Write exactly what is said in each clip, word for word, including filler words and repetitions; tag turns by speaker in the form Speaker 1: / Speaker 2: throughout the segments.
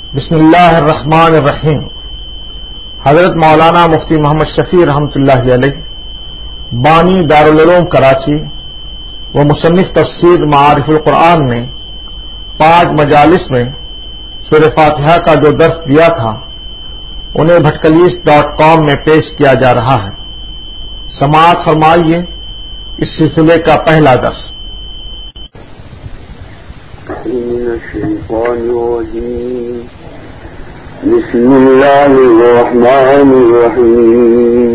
Speaker 1: بسم اللہ الرحمن الرحیم۔ حضرت مولانا مفتی محمد شفیع رحمۃ اللہ علیہ بانی دارالعلوم کراچی و مصنف تفسیر معارف القرآن نے پانچ مجالس میں سورہ فاتحہ کا جو درس دیا تھا انہیں بھٹکلیس ڈاٹ کام میں پیش کیا جا رہا ہے۔ سماعت فرمائیے اس سلسلے کا پہلا درس۔
Speaker 2: بسم اللہ الرحمن الرحیم۔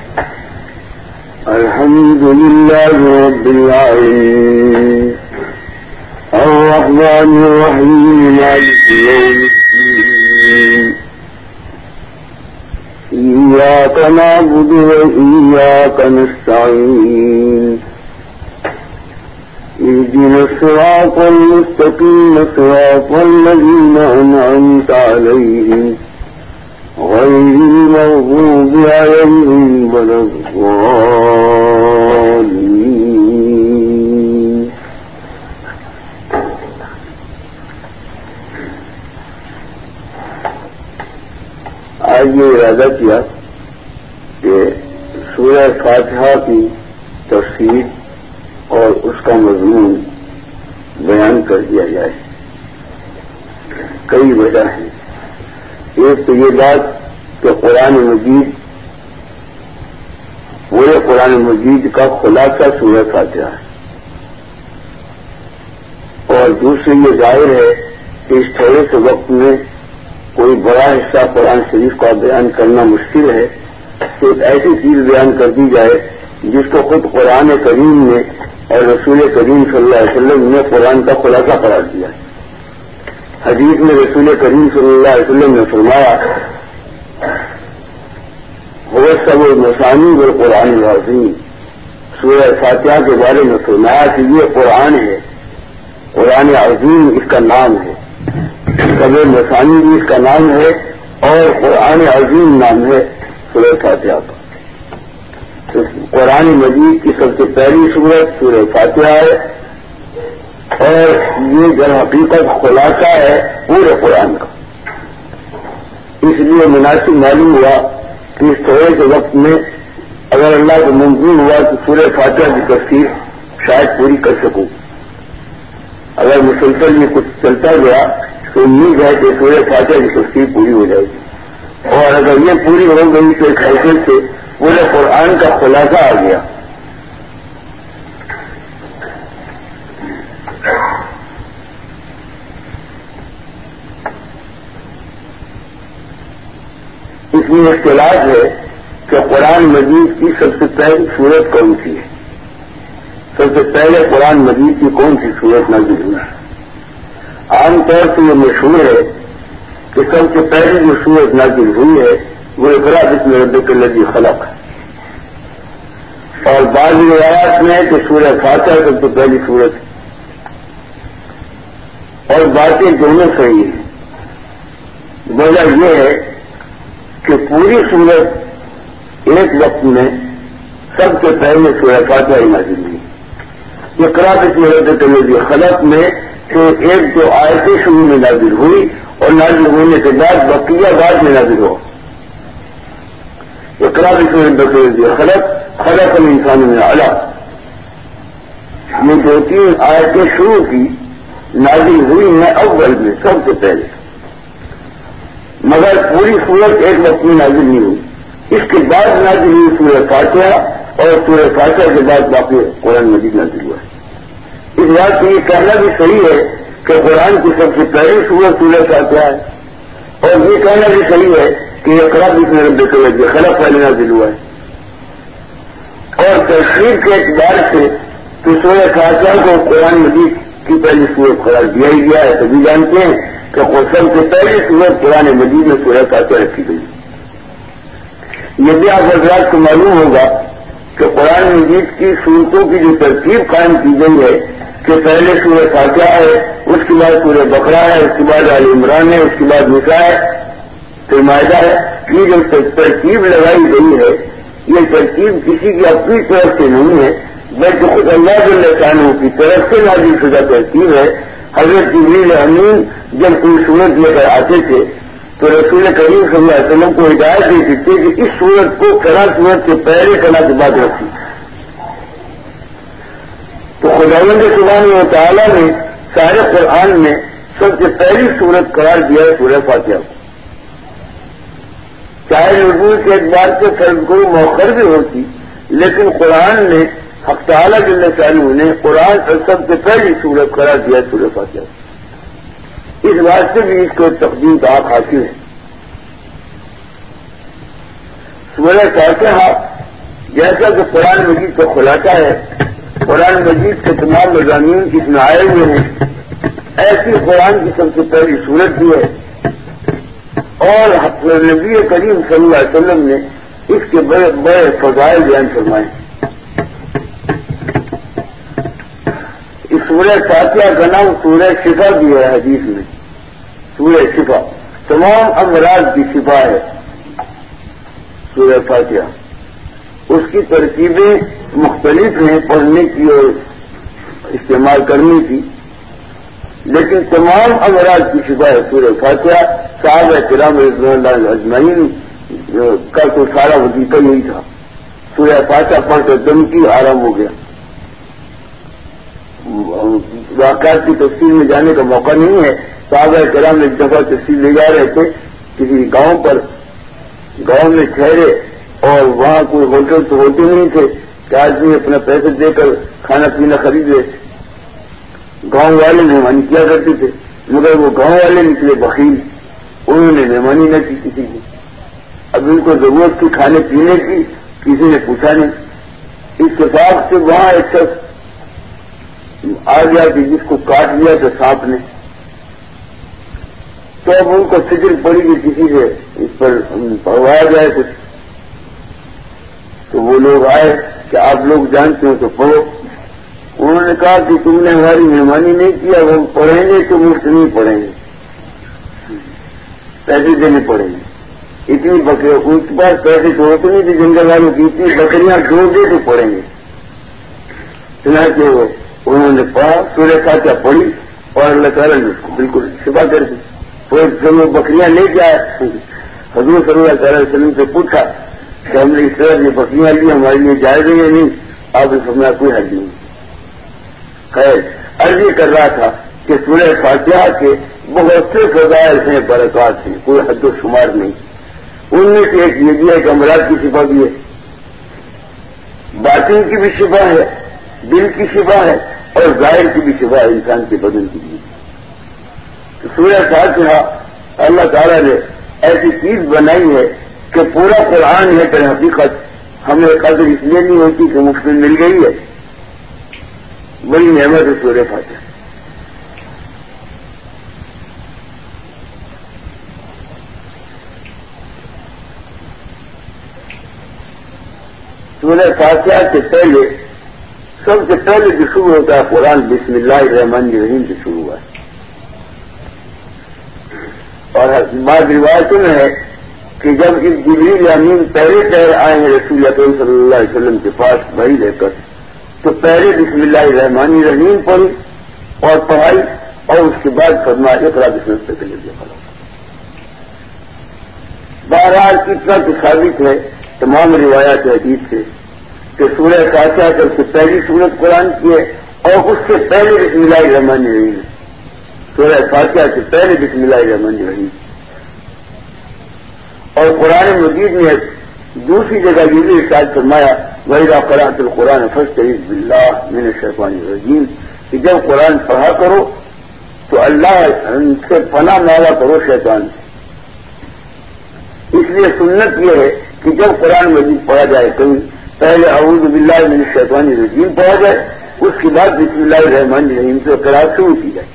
Speaker 2: الحمد للہ رب العالمین الرحمن الرحیم مالک یوم الدین ایاک نعبد و ایاک نستعین اهدنا الصراط المستقيم صراط الذين أنعمت عليهم غير المغضوب عليهم ولا الضالين۔ آج یہ ارادہ کیا کہ سورہ فاتحہ کی تفسیر اور اس کا مضمون بیان کر دیا جائے۔ کئی وجہ ہیں۔ ایک تو یہ بات کہ قرآن مجید پورے قرآن مجید کا خلاصہ سورہ فاتحہ ہے، اور دوسری یہ ظاہر ہے کہ اس تھوڑے سے وقت میں کوئی بڑا حصہ قرآن شریف کا بیان کرنا مشکل ہے، تو ایک ایسی چیز بیان کر دی جائے جس کو خود قرآن کریم نے اور رسول کریم صلی اللہ علیہ وسلم نے قرآن کا خلاصہ قرار دیا۔ حدیث میں رسول کریم صلی اللہ علیہ وسلم نے فرمایا هو سب المثانی بالقرآن العظیم، سورہ فاتحہ کے بارے میں فرمایا کہ یہ قرآن ہے، قرآن عظیم اس کا نام ہے، سب المثانی بھی اس کا نام ہے اور قرآن عظیم نام ہے سورہ فاتحہ کا۔ قرآن مجید کی سب سے پہلی سورت سورہ فاتحہ ہے، اور یہ در حقیقت خلاصہ ہے پورے قرآن کا۔ اس لیے مناسب معلوم ہوا کہ اس تھوڑے سے وقت میں اگر اللہ کو منظور ہوا تو سورہ فاتحہ کی تفسیر شاید پوری کر سکوں۔ اگر مسلسل یہ کچھ چلتا گیا تو امید ہے کہ سورہ فاتحہ کی تفسیر پوری ہو جائے گی، اور اگر یہ پوری ہو گئی تو ایک حیثیت سے پورے قرآن کا خلاصہ آ گیا۔ اس میں اختلاف ہے کہ قرآن مجید کی سب سے پہلی سورت کون سی ہے، سب سے پہلے قرآن مجید کی کون سی سورت نازل ہوئی ہے۔ عام طور سے یہ مشہور ہے کہ سب سے پہلی جو سورت نازل ہوئی ہے وہ اقرأ بسم ربک الذی خلق ہے، اور بعض روایات میں ہے کہ سورہ فاتحہ سب سے پہلی سورت ہے، اور باتیں دونوں صحیح ہیں۔ وجہ یہ ہے کہ پوری سورت ایک وقت میں سب سے پہلے سورہ فاتحہ ہی نازل ہوئی۔ اقرأ بسم ربک الذی خلق میں کہ ایک جو آیتیں شروع میں نازل ہوئی اور نازل ہونے کے بعد بقیہ بعد میں نازل ہوا۔ اقرأ بسم ربک الذی خلق خلق الانسان من علق، یہ دو تین آیتیں شروع کی نازل ہوئی ہیں اول میں سب سے پہلے، مگر پوری سورت ایک وقت میں نازل نہیں ہوئی۔ اس کے بعد نازل ہوئی سورہ فاتحہ، اور سورہ فاتحہ کے بعد باقی قرآن مجید نازل ہوا ہے۔ اس بات سے یہ کہنا بھی صحیح ہے کہ قرآن کی سب سے پہلی سورت سورہ فاتحہ ہے، اور یہ کہنا بھی صحیح ہے کہ اقرأ بسم ربک الذی خلق پہلے نازل ہوا ہے۔ اور تفسیر کے اعتبار سے تو سورہ فاتحہ کو قرآن مجید کی پہلی سورت قرار دیا ہی گیا ہے۔ سبھی جانتے ہیں کہ سب سے پہلی سورت قرآن مجید میں سورہ فاتحہ رکھی گئی۔ یہ بھی آپ حضرات کو معلوم ہوگا کہ قرآن مجید کی سورتوں کی جو ترتیب قائم کی گئی ہے کہ پہلے سورہ فاتحہ ہے، اس کے بعد سورہ بقرہ ہے، اس کے بعد آل عمران ہے، اس کے بعد نساء ہے، پھر مائدہ ہے، یہ جو ترتیب لگائی گئی ہے یہ ترتیب کسی کی اپنی طرف سے نہیں ہے، بلکہ خود اللہ جل شانہ کی طرف سے نازل شدہ ترتیب ہے، حضرت جبریل امین جب کوئی صورت لے کر آتے تھے تو رسول کریم صلی اللہ علیہ وسلم کو ہدایت دیتی تھی کہ اس صورت کو کلا صورت کے پہلے کلا کے بعد رکھی. تو خداوند سبحانہ و تعالیٰ نے سارے قرآن میں سب سے پہلی صورت قرار دیا ہے سورہ فاتحہ کو. چاہے نزول کے اعتبار سے فرض کو مؤخر بھی ہوتی لیکن قرآن نے حق تعالیٰ جل شانہ نے قرآن سب سے پہلی صورت قرار دیا سورہ فاتحہ. اس بات سے بھی اس کو تقدیم کا حق حاصل ہے. سورہ فاتحہ جیسا کہ قرآن مجید کا خلاصہ ہے، قرآن مجید کے تمام مضامین اس میں آئے ہوئے ہیں، ایسی قرآن کی سب سے پہلی صورت بھی ہے. اور نبی کریم صلی اللہ علیہ وسلم نے اس کے بڑے بڑے فضائل بیان فرمائے. اس سورہ فاتحہ کا نام سورہ شفا بھی ہے حدیث میں. سورہ شفا تمام امراض کی شفا ہے سورہ فاتحہ. اس کی ترکیبیں مختلف ہیں پڑھنے کی اور استعمال کرنے کی، لیکن تمام امراض کی شفا ہے سورہ فاتحہ. صحابہ کرام رضوان اللہ اجمعین کا تو سارا وظیفہ یہی تھا، سورہ فاتحہ پڑھ کر دم کی آرام ہو گیا. واقعات کی تفصیل میں جانے کا موقع نہیں ہے. صحابہ کرام ایک دفعہ تفصیل لے جا رہے تھے کسی گاؤں پر، گاؤں میں ٹھہرے اور وہاں کوئی ہوٹل تو ہوتے نہیں تھے کہ آدمی اپنا پیسے دے کر کھانا پینا خرید لے. گاؤں والے مہمانی کیا کرتے تھے مگر وہ گاؤں والے نکلے بخیل، انہوں نے مہمانی نہ کی کسی کی. اب ان کو ضرورت تھی کھانے پینے کی، کسی نے پوچھا نہیں. اس حساب سے وہاں ایک شخص آ گیا کہ جس کو کاٹ لیا تھا سانپ نے. تو اب ان کو فکر پڑی کہ کسی سے اس پر پڑھوایا جائے کچھ. تو وہ لوگ آئے کہ آپ لوگ جانتے ہو تو پڑھو. انہوں نے کہا کہ تم نے ہماری مہمانی نہیں کیا، وہ پڑھیں گے تو مفت نہیں پڑھیں گے، پیسے دینے پڑیں گے. اتنی بکریاں ان کے پاس پیسے تو ہوتے نہیں تھے جنگل والوں کی، اتنی بکریاں جوڑ دے تو پڑیں گے. چنانچہ وہ انہوں نے پڑھا، سورہ فاتحہ پڑھی اور اللہ تعالیٰ نے اس کو بالکل شفا کر دی. پھر وہ بکریاں لے کے آئے، حضور صلی اللہ تعالی وسلم سے پوچھا کہ ہم نے اس طرح یہ بکریاں لی، ہمارے لیے جائز ہے یا نہیں؟ آپ اس میں کوئی حل نہیں. خیر عرض یہ کر رہا تھا کہ سورہ فاتحہ کے بہت سے فضائل ہیں، برکات ہیں، کوئی حد و شمار نہیں. ان میں سے ایک یہ بھی ہے کہ امراض کی شفا بھی ہے، باطن کی بھی شفا ہے، دل کی شفا ہے اور ظاہر کی بھی شفا ہے انسان کے بدن کی بھی. تو سورہ فاتحہ اللہ تعالیٰ نے ایسی چیز بنائی ہے کہ پورا قرآن ہے در حقیقت ہمیں قدر اس لیے نہیں ہوتی کہ مفت میں مل گئی ہے. بڑی نعمت ہے سورہ فاتحہ. سورہ فاتحہ سے پہلے سب سے پہلے جو شروع ہوتا ہے قرآن بسم اللہ الرحمن الرحیم سے شروع ہوا ہے. اور بعض روایتوں میں ہے کہ جب اس جبریل امین پہلے پہلے آئے ہیں رسول اکرم صلی اللہ علیہ وسلم کے پاس وحی لے کر، تو پہلے بسم اللہ الرحمن الرحیم پڑھی اور پڑھائی اور اس کے بعد فرمایا اقرا بسم اللہ کے لیے پڑھا. بہرحال اتنا تو ثابت ہے تمام روایات حدیث سے کہ سورہ فاتحہ سب سے پہلی سورت قرآن کی ہے اور اس سے پہلے بسم اللہ الرحمن الرحیم ہے. سورہ فاتحہ سے پہلے بسم اللہ الرحمن الرحیم. اور قرآن مجید نے دوسری جگہ یہ بھی ارشاد فرمایا وَإِذَا قَرَأْتَ الْقُرْآنَ فَاسْتَعِذْ بِاللَّهِ مِنَ الشَّيْطَانِ الرَّجِيمِ کہ جب قرآن پڑھا کرو تو اللہ سے پناہ مانگا کرو شیطان. اس لیے سنت یہ ہے کہ جب قرآن مجید پڑھا جائے کبھی پہلے اعوذ باللہ من الشیطان الرجیم پڑھا جائے، اس کے بعد بسم اللہ الرحمن الرحیم سے قرآن شروع کی جائے.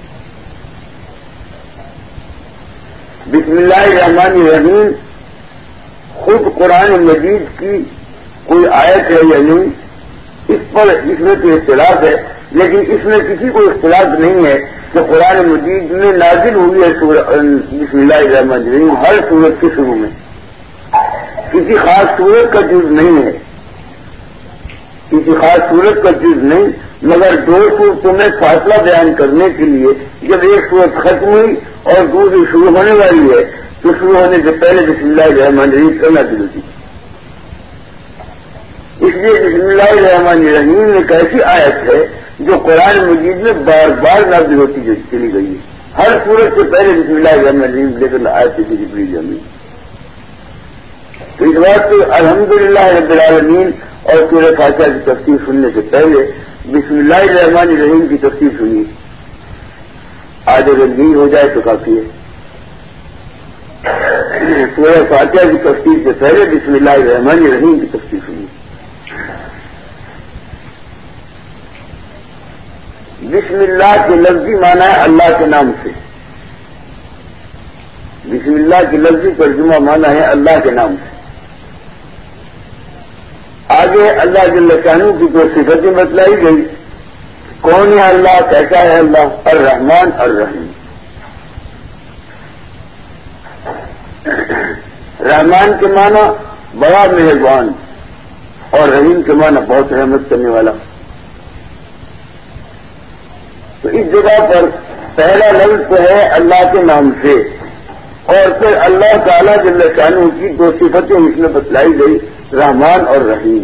Speaker 2: بسم اللہ الرحمن الرحیم خود قرآن مجید کی کوئی آیت ہے یا نہیں، اس پر اس میں تو اختلاف ہے، لیکن اس میں کسی کو اختلاف نہیں ہے کہ قرآن مجید میں نازل ہوئی ہے بسم اللہ الرحمن الرحیم ہر سورت کے شروع میں. کسی خاص سورت کا جز نہیں ہے، کسی خاص سورت کا جز نہیں، مگر دو صورتوں میں فاصلہ بیان کرنے کے لیے جب ایک صورت ختم ہوئی اور دوسری شروع ہونے والی ہے تو شروع ہونے سے پہلے بسم اللہ الرحمن الرحیم کرنا ضروری ہے. اس لیے بسم اللہ الرحمن الرحیم ایک ایسی آیت ہے جو قرآن مجید میں بار بار نازل ہوتی چلی گئی ہے. ہر صورت سے پہلے بسم اللہ الرحمن الرحیم لے کر آیت سے جبریل جمی. تو اس بات سے الحمدللہ رب العالمین اور سورہ فاتحہ کی تفسیر سننے سے پہلے بسم اللہ الرحمن الرحیم کی تفسیر سنی. آج اگر نہیں ہو جائے تو کافی ہے. سورہ فاتحہ کی تفسیر سے پہلے بسم اللہ الرحمن الرحیم کی تفسیر سنی. بسم اللہ کے لفظی معنی ہے اللہ کے نام سے. بسم اللہ کی لفظی ترجمہ معنی ہے اللہ کے نام سے. آگے اللہ جل شانہ کی دو صفتیں بتلائی گئی. کون ہے اللہ, کیسا ہے اللہ؟ الرحمن الرحیم. رحمان کے معنی بڑا مہربان اور رحیم کے معنی بہت رحمت کرنے والا. تو اس جگہ پر پہلا لفظ تو ہے اللہ کے نام سے اور پھر اللہ تعالیٰ جل شانہ کی دو صفتیں اس میں بتلائی گئی, رحمان اور رحیم.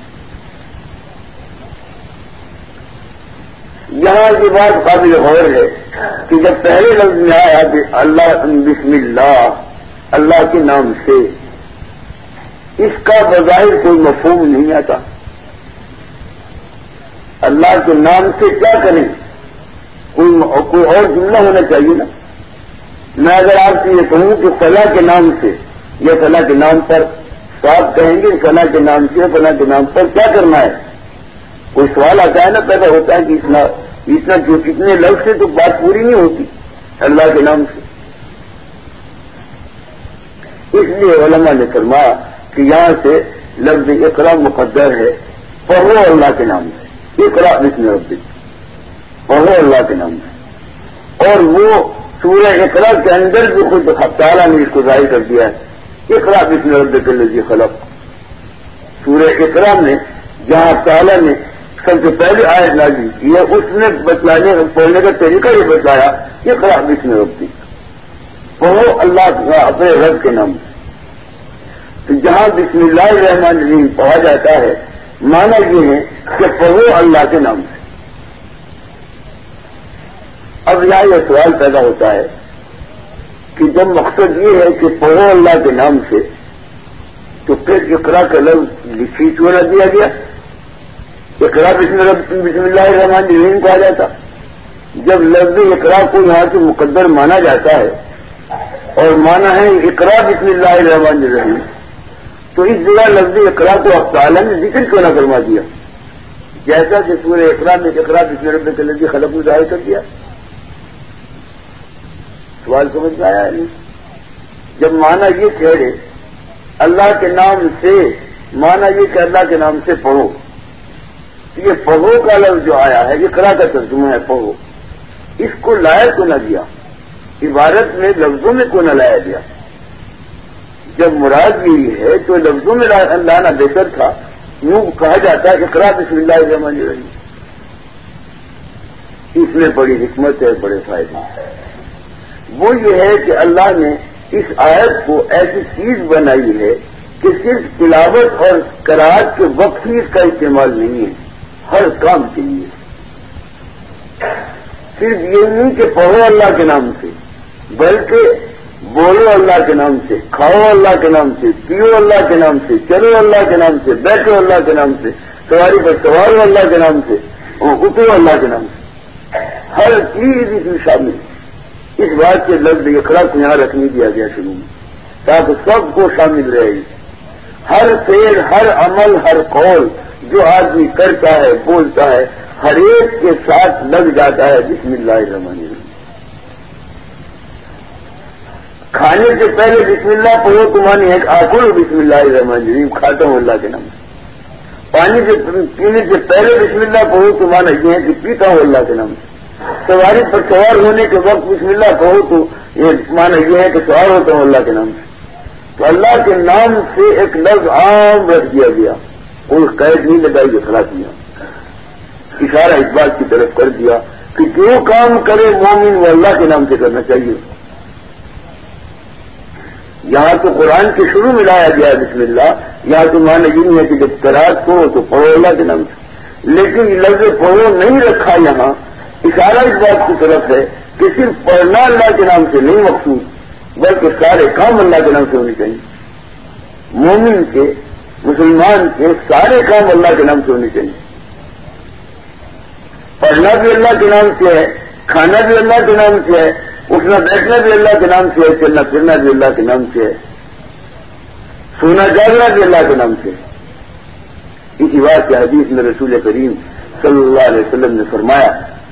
Speaker 2: یہاں کی بات قابل غور ہے کہ جب پہلے لفظ میں آیا اللہ بسم اللہ, اللہ کے نام سے, اس کا بظاہر کوئی مفہوم نہیں آتا. اللہ کے نام سے کیا کریں؟ کوئی کوئی اور جملہ ہونا چاہیے نا. میں اگر آپ سے یہ کہوں کہ فلاں کے نام سے یا فلاں کے نام پر, تو آپ کہیں گے فلاں کے نام سے فلاں کے نام پر کیا کرنا ہے؟ کوئی سوال آتا ہے نا, پیدا ہوتا ہے کہ اتنا اتنا جو اتنے لفظ سے تو بات پوری نہیں ہوتی اللہ کے نام سے. اس لیے علماء نے فرمایا کہ یہاں سے لفظ اقرا مقدر ہے, پڑھو اللہ کے نام سے. اقرا بسم ربک, پڑھو اللہ کے نام سے. اور وہ سورہ اقرا کے اندر بھی خود تعالیٰ نے اس کو ظاہر کر دیا ہے. اقرا بسم ربک الذی خلق. سورہ اقرا میں جہاں تعالیٰ نے سب سے پہلے آیت نازل کی ہے, اس نے بتلانے پڑھنے کا طریقہ یہ بتلایا اقرا بسم ربک, پڑھو اللہ اپنے رب کے نام سے. تو جہاں بسم اللہ الرحمن الرحیم پڑھا جاتا ہے معنی یہ ہے کہ پڑھو اللہ کے نام سے. اب یہاں یہ سوال پیدا ہوتا ہے کہ جب مقصد یہ ہے کہ پڑھو اللہ کے نام سے, تو پھر اقرا کا لفظ لکھی کیوں نہ دیا گیا؟ اقرا بسم اللہ الرحمن الرحیم کہا جاتا. جب لفظ اقرا کو یہاں سے مقدر مانا جاتا ہے اور مانا ہے اقرا بسم اللہ الرحمن الرحیم, تو اس جگہ لفظ اقرا کو اب تعالیٰ نے ذکر کیوں نہ فرما دیا, جیسا کہ سورہ اقرا میں اقرا بسم ربک الذی خلق میں ظاہر کر دیا؟ سوال سمجھ میں آیا نہیں؟ جب مانا یہ ٹھہرے اللہ کے نام سے, مانا یہ کہ اللہ کے نام سے پڑھو, یہ پڑھو کا لفظ جو آیا ہے اقرا کا ترجمہ ہے پڑھو, اس کو لایا کو نہ دیا, عبارت میں لفظوں میں کو نہ لایا گیا. جب مراد یہی ہے تو لفظوں میں لانا بہتر تھا. یوں کہا جاتا ہے اقرا بسم اللہ الرحمن الرحیم. اس میں بڑی حکمت ہے, بڑے فائدے ہیں. وہ یہ ہے کہ اللہ نے اس آیت کو ایسی چیز بنائی ہے کہ صرف تلاوت اور قرأت کے وقت ہی اس کا استعمال نہیں ہے, ہر کام کے لیے. صرف یہ نہیں کہ پڑھو اللہ کے نام سے, بلکہ بولو اللہ کے نام سے, کھاؤ اللہ کے نام سے, پیو اللہ کے نام سے, چلو اللہ کے نام سے, بیٹھو اللہ کے نام سے, سواری پر سوارو اللہ کے نام سے, اور اترو اللہ کے نام سے. ہر چیز اس میں شامل ہے. اس بات سے لفظ اقرا کو یہاں رکھنے دیا گیا شروع میں, تاکہ سب کو شامل رہے. ہر فعل, ہر عمل, ہر قول جو آدمی کرتا ہے, بولتا ہے, ہر ایک کے ساتھ لگ جاتا ہے بسم اللہ الرحمن الرحیم. کھانے سے پہلے بسم اللہ پڑھو تو مانی ہے آکل بسم اللہ الرحمن الرحیم, کھاتا ہوں اللہ کے نام سے. پانی سے پینے سے پہلے بسم اللہ پڑھو تو مانا یہ ہے کہ پیتا ہوں اللہ کے نام سے. سواری پر سوار ہونے کے وقت بسم اللہ کہو تو یہ مانا یہ ہے کہ سوار ہوتا ہوں اللہ کے نام سے. تو اللہ کے نام سے ایک لفظ عام رکھ دیا گیا, کوئی قید نہیں لگائی اقرا کیا. اشارہ اس بات کی طرف کر دیا کہ جو کام کرے مومن وہ اللہ کے نام سے کرنا چاہیے. یہاں تو قرآن کے شروع میں لایا گیا بسم اللہ. یہاں تو معنی یہ نہیں ہے کہ جب قرات پڑھو تو پڑھو اللہ کے نام سے, لیکن لفظ پڑھو نہیں رکھا. یہاں اشارہ اس بات کی طرف ہے کہ صرف پڑھنا اللہ کے نام سے نہیں مقصود, بلکہ سارے کام اللہ کے نام سے ہونے چاہیے. مومن کے, مسلمان کے سارے کام اللہ کے نام سے ہونے چاہیے. پڑھنا بھی اللہ کے نام سے ہے, کھانا بھی اللہ کے نام سے ہے, اٹھنا بیٹھنا بھی اللہ کے نام سے ہے, چلنا پھرنا بھی اللہ کے نام سے ہے, سونا جاگنا بھی اللہ کے نام سے ہے. اسی بات کے حدیث میں رسول کریم صلی اللہ علیہ وسلم نے فرمایا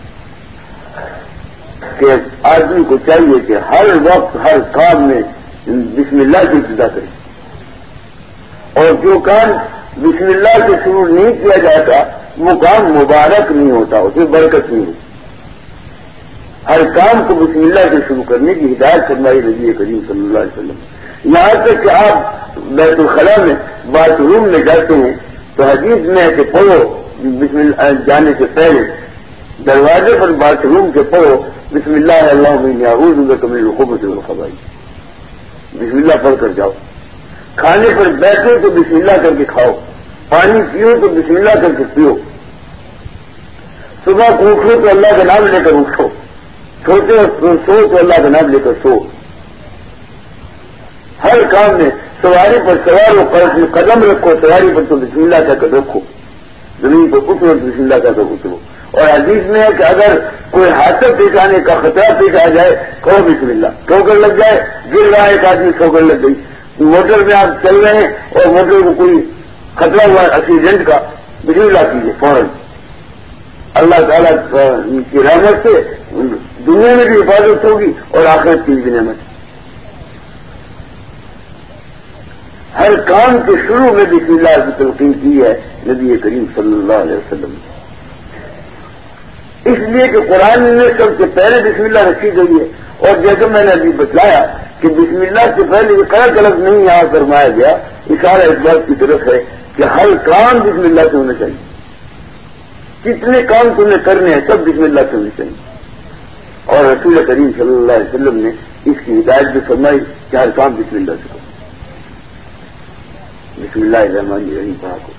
Speaker 2: کہ آدمی کو چاہیے کہ ہر وقت ہر کام میں بسم اللہ کی ابتدا کرے, اور جو کام بسم اللہ سے شروع نہیں کیا جاتا وہ کام مبارک نہیں ہوتا, اسے برکت نہیں ہوتی. ہر کام کو بسم اللہ سے شروع کرنے کی ہدایت فرمائی نبی کریم صلی اللہ علیہ وسلم. یہاں تک کہ آپ بیت الخلاء میں باتھ روم میں جاتے ہیں تو حدیث میں ہے کہ پڑھو بسم اللہ, جانے سے پہلے دروازے پر باتھ روم سے پڑھو بسم اللہ اللہم اعوذ بک من الخبث والخبائث, بسم اللہ پڑھ کر جاؤ. کھانے پر بیٹھو تو بسم اللہ کر کے کھاؤ, پانی پیو تو بسم اللہ کر کے پیو, صبح کو اٹھو تو اللہ کا نام لے کر اٹھو, سوتے سو تو اللہ کا نام لے کر سو. ہر کام میں سواری پر سوار ہو, قدم رکھو سواری پر تو بسم اللہ کہہ کر رکھو, زمین پر اترو تو بسم اللہ کہہ کر اترو. اور حدیث میں ہے کہ اگر کوئی حادثہ پیش آنے کا خطرہ پیش آ جائے کہو بسم اللہ, ٹھوکر لگ جائے, گر رہا ہے ایک آدمی ٹھوکر لگ گئی, موٹر میں آپ چل رہے ہیں اور موٹر کو کوئی خطرہ ہوا ایکسیڈنٹ کا, بسم اللہ کیجیے فوراً. اللہ تعالیٰ کی رحمت سے دنیا میں بھی حفاظت ہوگی اور آخرت کی بھی نعمت. ہر کام کے شروع میں بسم اللہ کی تلقین کی ہے نبی کریم صلی اللہ علیہ وسلم. اس لیے کہ قرآن میں سب سے پہلے بسم اللہ رکھی گئی ہے, اور جیسے میں نے ابھی بتلایا کہ بسم اللہ سے پہلے یہ قلق الگ نہیں یہاں فرمایا گیا, اشارہ اس بات کی طرف ہے کہ ہر کام بسم اللہ سے ہونا چاہیے. کتنے کام تمہیں کرنے ہیں سب بسم اللہ سے ہونے چاہیے. اور رسول کریم صلی اللہ علیہ وسلم نے اس کی ہدایت بھی فرمائی کہ ہر کام بسم اللہ سے کرو, بسم اللہ الرحمن الرحیم کہا کو.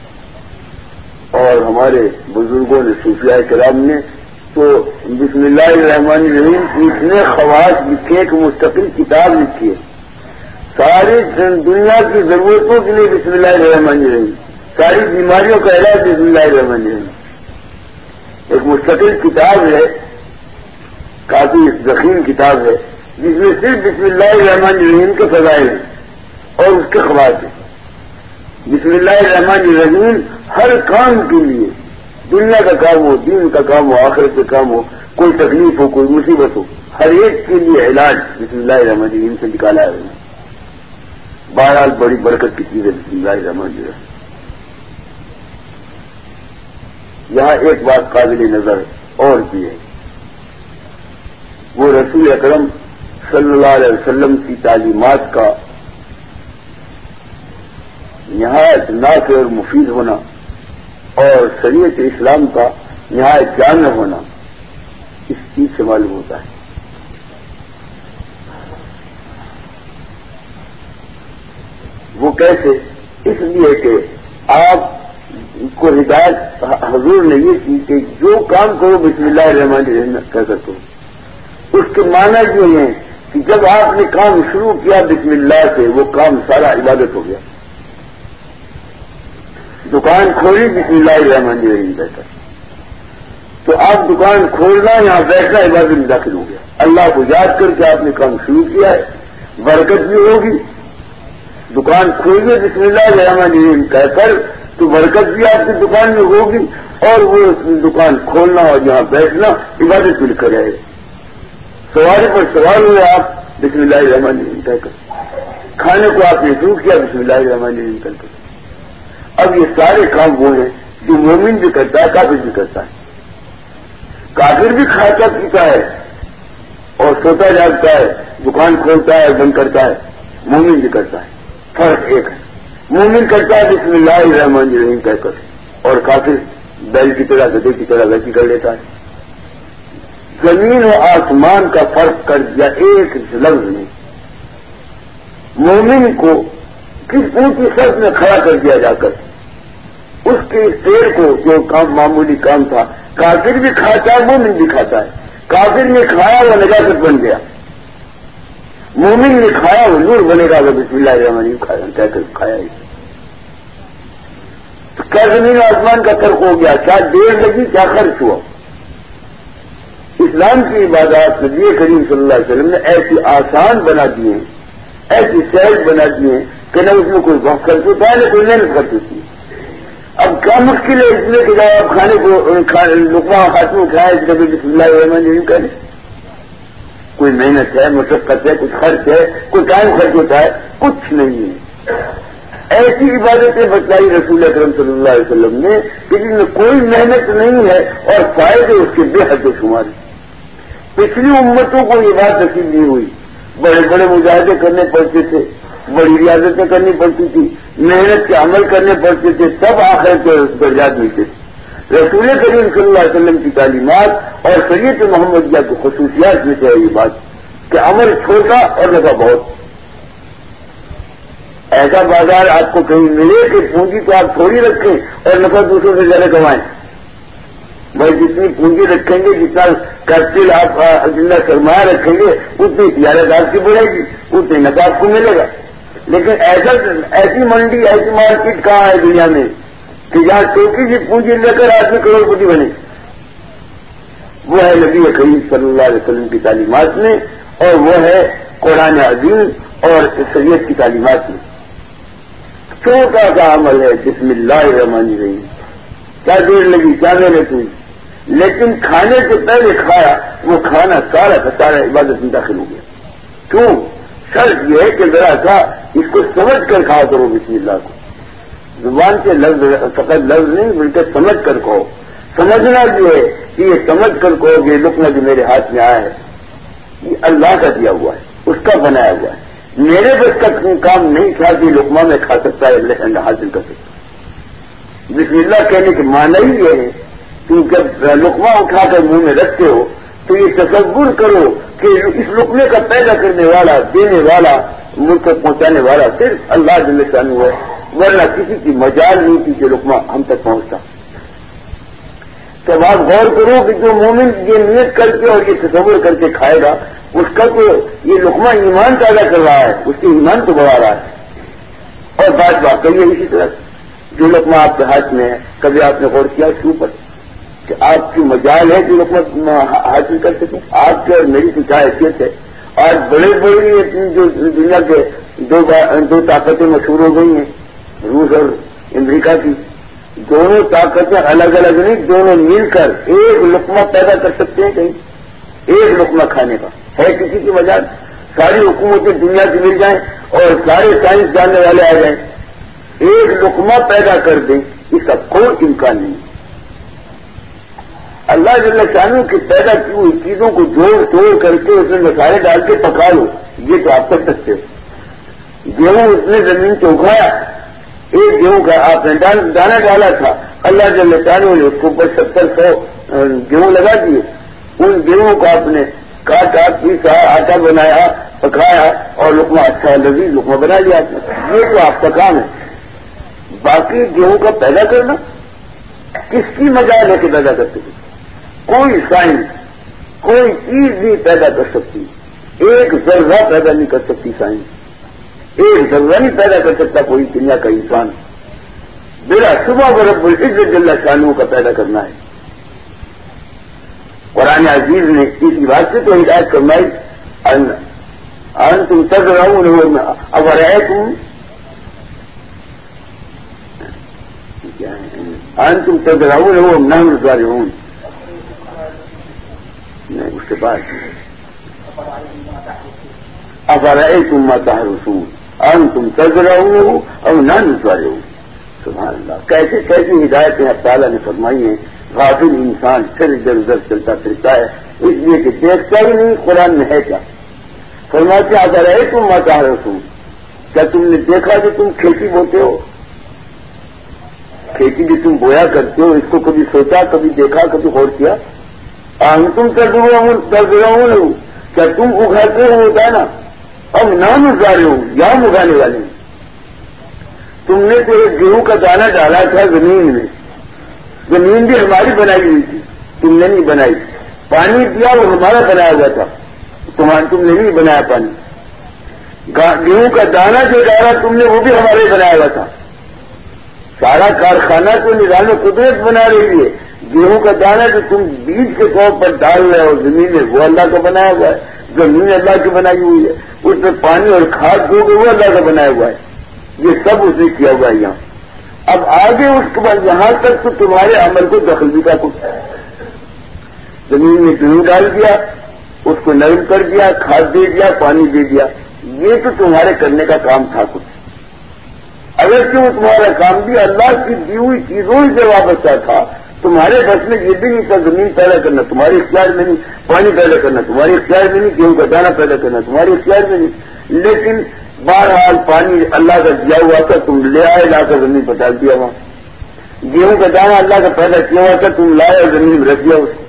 Speaker 2: اور ہمارے بزرگوں نے صوفیاء کرام نے تو بسم اللہ الرحمن الرحیم کی اتنے خواص لکھے کہ مستقل کتاب لکھی ہے. ساری دنیا کی ضرورتوں کے لیے بسم اللہ الرحمن الرحیم, ساری بیماریوں کا علاج بسم اللہ الرحمن الرحیم. ایک مستقل کتاب ہے, کافی ضخیم کتاب ہے, جس میں صرف بسم اللہ الرحمن الرحیم کے فضائل ہیں اور اس کے خواص ہیں. بسم اللہ الرحمن الرحیم ہر کام کے لیے, دنیا کا کام ہو, دین کا کام ہو, آخرت کا کام ہو, کوئی تکلیف ہو, کوئی مصیبت ہو, ہر ایک کے لیے علاج بسم اللہ الرحمن الرحیم سے نکالا ہے. بہرحال بڑی برکت کی چیز ہے بسم اللہ الرحمن الرحیم. یہاں ایک بات قابل نظر اور بھی ہے, وہ رسول اکرم صلی اللہ علیہ وسلم کی تعلیمات کا نہایت نافع اور مفید ہونا اور شریعت اسلام کا نہایت جامع ہونا اس چیز سے معلوم ہوتا ہے. وہ کیسے؟ اس لیے کہ آپ کو ہدایت حضور نے یہ کی کہ جو کام کرو بسم اللہ الرحمن الرحیم کہہ کر کرو. اس کے معنی یہ ہے کہ جب آپ نے کام شروع کیا بسم اللہ سے, وہ کام سارا عبادت ہو گیا. دکان کھولی بسم اللہ الرحمن الرحیم کہہ کر, تو آپ دکان کھولنا یہاں بیٹھنا عبادت میں داخل ہو گیا. اللہ کو یاد کر کے آپ نے کام شروع کیا ہے, برکت بھی ہوگی. دکان کھولیے بسم اللہ الرحمن الرحیم کہہ کر تو برکت بھی آپ کی دکان میں ہوگی, اور وہ دکان کھولنا اور یہاں بیٹھنا عبادت مل کر رہے. سواری پر سوار ہوئے آپ بسم اللہ الرحمن الرحیم کہہ کر, کھانے کو آپ نے شروع کیا بسم اللہ الرحمن الرحیم کہہ کر. اب یہ سارے کام وہ ہیں جو مومن بھی کرتا ہے, کافر بھی کرتا ہے. کافر بھی کھاتا پیتا ہے اور سوتا جاگتا ہے, دکان کھولتا ہے بند کرتا ہے. مومن بھی کرتا ہے, فرق ایک ہے. مومن کرتا ہے بسم اللہ الرحمن الرحیم کہہ کر, اور کافر بیل کی طرح گدے کی طرح ویسی کر لیتا ہے. زمین و آسمان کا فرق کر دیا ایک لفظ نے. مومن کو کس اونچی سطح میں کھڑا کر دیا جا کر اس کے پیڑ کو جو کام معمولی کام تھا کافر بھی کھاتا ہے مومن بھی کھاتا ہے. کافر نے کھایا وہ نجاست بن گیا, مومن نے کھایا وہ نور بنے گا وہ بسم اللہ الرحمن الرحیم کہہ کر کھایا ہی. تو کیا زمین آسمان کا فرق ہو گیا؟ کیا دیر لگی کیا خرچ ہوا؟ اسلام کی عبادات نبی کریم صلی اللہ علیہ وسلم نے ایسی آسان بنا دی ہیں, ایسی سہل بنا دی ہیں کہ نہ اس میں کوئی وقت خرچ ہوتا ہے نہ کوئی محنت خرچ ہوتی ہے. اب کیا مشکل ہے اس میں کہ جب آپ کھانے کو لقمہ ہاتھوں کھائے اس کبھی بسم اللہ الرحمن الرحیم کریں؟ کوئی محنت ہے, مشقت ہے, کچھ خرچ ہے, کوئی ٹائم خرچ ہوتا ہے؟ کچھ نہیں ہے. ایسی عبادتیں بتلائی رسول اکرم صلی اللہ علیہ وسلم نے کہ جن میں کوئی محنت نہیں ہے اور فائدے اس کے بے حد و شمار. پچھلی امتوں کو یہ بات نصیب نہیں ہوئی. بڑے بڑے مجاہدے کرنے پڑتے تھے, بڑی ریاضتیں کرنی پڑتی تھی, محنت کے عمل کرنے پڑتے تھے, تب آخر کے درجات ملتے تھے. رسول کریم صلی اللہ علیہ وسلم کی تعلیمات اور شریعت محمدیہ کی خصوصیات میں سے ہے یہ بات کہ عمل چھوٹا اور نفع بہت. ایسا بازار آپ کو کہیں ملے کہ پونجی تو آپ تھوڑی رکھیں اور نفع دوسروں سے زیادہ کمائیں. بھائی جتنی پونجی رکھیں گے, جتنا کیپٹل آپ جتنا سرمایہ رکھیں گے, اتنی تجارت آپ کی بڑھے گی, اتنے نفع آپ کو ملے گا. لیکن ایسا ایسی منڈی ایسی مارکیٹ کہاں ہے دنیا میں کہ جہاں چھوٹی سی پونجی لے کر آدمی کروڑ پتی بنے؟ وہ ہے نبی کریم صلی اللہ علیہ وسلم کی تعلیمات میں, اور وہ ہے قرآن عظیم اور شریعت کی تعلیمات میں. چھوٹا سا عمل ہے بسم اللہ الرحمن الرحیم, کیا دیر لگی کیا محنت ہوئی, لیکن کھانے سے پہلے کھایا وہ کھانا سارا کا سارا عبادت میں داخل ہو گیا. کیوں؟ شرط یہ ہے کہ ذرا سا اس کو سمجھ کر کھایا کرو بسم اللہ کو. زبان سے لفظ فقط لفظ نہیں بلکہ سمجھ کر کہو. سمجھنا بھی ہے کہ یہ سمجھ کر کہو کہ یہ لقمہ جو میرے ہاتھ میں آیا ہے یہ اللہ کا دیا ہوا ہے, اس کا بنایا ہوا ہے. میرے بس کا کام نہیں تھا کہ لقمہ میں کھا سکتا ہے حاصل کر سکتا. بسم اللہ کہنے کے معنی ہی یہ ہے کہ جب لقمہ اٹھا کر منہ میں رکھتے ہو تو یہ تصور کرو کہ اس لقمے کا پیدا کرنے والا, دینے والا, ملک تک پہنچانے والا صرف اللہ جل شانہ ہے, ورنہ کسی کی مجال نہیں تھی کہ لقمہ ہم تک پہنچتا. تو آپ غور کرو کہ جو مومن یہ نیت کر کے اور یہ تصور کر کے کھائے گا اس کا تو یہ لقمہ ایمان پیدا کر رہا ہے, اس کی ایمان تو بڑھا رہا ہے. اور بات بات کریے اسی طرح جو لقمہ آپ کے ہاتھ میں ہے, کبھی آپ نے غور کیا اس کے اوپر کہ آپ کی مجال ہے جو لقمہ حاصل کر سکیں؟ آپ کی اور میری تو کیا حیثیت ہے. آج بڑے بڑی جو دنیا کے دو دو طاقتیں مشہور ہو گئی ہیں, روس اور امریکہ کی, دونوں طاقتیں الگ الگ نہیں, دونوں مل کر ایک لقمہ پیدا کر سکتے ہیں کہیں, ایک لقمہ کھانے کا ہے کسی کی مجال. ساری حکومتیں دنیا کی مل جائیں اور سارے سائنس جاننے والے آ جائیں, ایک لقمہ پیدا کر دیں, اس کا کوئی امکان نہیں. اللہ جل شانہ کی پیدا کی ہوئی چیزوں کو جوڑ توڑ کر کے اس میں مسالے ڈال کے پکا لو, یہ تو آپ کر سکتے ہو. گیہوں اس نے زمین سے اگایا, ایک گیہوں کا آپ نے دانا ڈالا تھا, اللہ جل شانہ نے اس کو اوپر ستر سو گیہوں لگا دیے. ان گیہوں کو آپ نے کاٹا, پیسا, آٹا بنایا, پکایا اور لقمہ اچھا لذیذ لقمہ بنا لیا آپ نے. یہ تو آپ کا کام ہے. باقی گیہوں کا پیدا کرنا کس کی مجال ہے کہ پیدا کر سکے؟ کوئی سائنس کوئی چیز نہیں پیدا کر سکتی, ایک ذرہ پیدا نہیں کر سکتی سائنس, ایک ذرہ نہیں پیدا کر سکتا کوئی دنیا کا انسان. بلا شبہ رب العزت جل شانہ کا پیدا کرنا ہے. قرآن عزیز نے اسی بات سے تو ہدایت فرمائی, انتم تزرعون افرأیتم انتم تزرعون ام نحن الزارعون. نہیں, اس کے بعد افرأیتم ما تحرثون انتم تزرعون ام نحن الزارعون. سبحان اللہ, کیسے کیسی ہدایتیں اللہ تعالیٰ نے فرمائی ہیں. غافل انسان پھر ادھر ادھر چلتا پھرتا ہے, اس لیے کہ دیکھتا ہی نہیں قرآن میں ہے کیا. فرماتے افرأیتم ما تحرثون, کیا تم نے دیکھا کہ تم کھیتی بوتے ہو؟ کھیتی جو تم بویا کرتے ہو اس کو کبھی سوچا، کبھی دیکھا، کبھی غور کیا؟ تم کر رہا ہوں کیا تم اگاتے ہو ہوتا ہے نا؟ اب نام اگا رہے ہو یا ہم اگانے والے ہیں؟ تم نے تو ایک گیہوں کا دانہ ڈالا تھا زمین میں، زمین بھی ہماری بنائی ہوئی تھی، تم نے نہیں بنائی. پانی دیا وہ ہمارا بنایا ہوا تھا، تمہارا تم نے نہیں بنایا پانی. گیہوں کا دانہ جو ڈالا تم نے وہ بھی ہمارے بنایا ہوا تھا. سارا کارخانہ تو نظام قدرت بنا رہی ہے. گیہوں کا دانہ جو تم بیج کے طور پر ڈال رہے ہو زمین میں وہ اللہ کا بنایا ہوا ہے. زمین اللہ کی بنائی ہوئی ہے، اس میں پانی اور کھاد دو گے وہ اللہ کا بنایا ہوا ہے. یہ سب اس نے کیا ہوا ہے یہاں. اب آگے اس کے بعد یہاں تک تو تمہارے عمل کو دخل بھی کا کچھ ہے. زمین میں گیہوں ڈال دیا، اس کو نرم کر دیا، کھاد دے دیا، پانی دے دیا، یہ تو تمہارے کرنے کا کام تھا کچھ. اگر کہ وہ تمہارا کام بھی اللہ کی دی ہوئی چیزوں سے وابستہ تھا، تمہارے بس میں یہ بھی نہیں تھا زمین پیدا کرنا تمہارے اختیار میں نہیں، پانی پیدا کرنا تمہارے اختیار میں نہیں، گیہوں کا دانہ پیدا کرنا تمہارے اختیار میں نہیں. لیکن بہرحال پانی اللہ کا دیا ہوا تھا، تم لے آئے، لا کر زمین پر ڈال دیا. وہاں گیہوں کا دانہ اللہ کا پیدا کیا ہوا تھا، تم لائے اور زمین میں رکھ دیا. اس